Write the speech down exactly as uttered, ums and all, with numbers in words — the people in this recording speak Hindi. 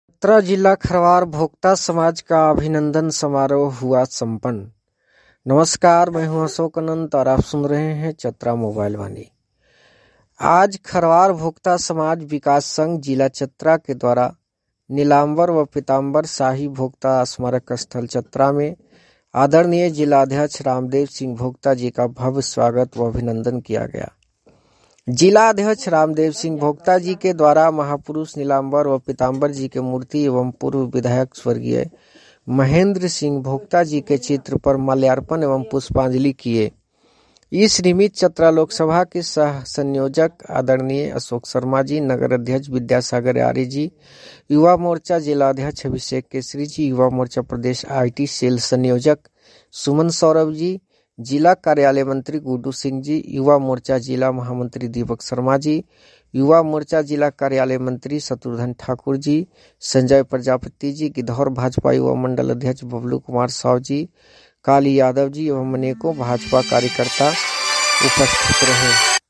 चतरा जिला खरवार भोक्ता समाज का अभिनंदन समारोह हुआ संपन्न। नमस्कार, मैं हूं अशोक अनंत और आप सुन रहे हैं चतरा मोबाइल वाणी। आज खरवार भोक्ता समाज विकास संघ जिला चतरा के द्वारा नीलांबर व पीतांबर शाही भोक्ता स्मारक स्थल चतरा में आदरणीय जिलाध्यक्ष रामदेव सिंह भोक्ता जी का भव्य स्वागत व अभिनंदन किया गया। जिला अध्यक्ष रामदेव सिंह भोक्ता जी के द्वारा महापुरुष नीलांबर व पीतांबर जी के मूर्ति एवं पूर्व विधायक स्वर्गीय महेंद्र सिंह भोक्ता जी के चित्र पर माल्यार्पण एवं पुष्पांजलि किए। इस निमित्त चतरा लोकसभा के सह संयोजक आदरणीय अशोक शर्मा जी, नगर अध्यक्ष विद्यासागर आर्य जी, युवा मोर्चा जिला अध्यक्ष अभिषेक केसरी जी, युवा मोर्चा प्रदेश आईटी सेल संयोजक सुमन सौरभ जी, जिला कार्यालय मंत्री गुड्डू सिंह जी, युवा मोर्चा जिला महामंत्री दीपक शर्मा जी, युवा मोर्चा जिला कार्यालय मंत्री शत्रुघ्न ठाकुर जी, संजय प्रजापति जी, गिद्धौर भाजपा युवा मंडल अध्यक्ष बबलू कुमार साव जी, काली यादव जी एवं अनेकों भाजपा कार्यकर्ता उपस्थित रहे।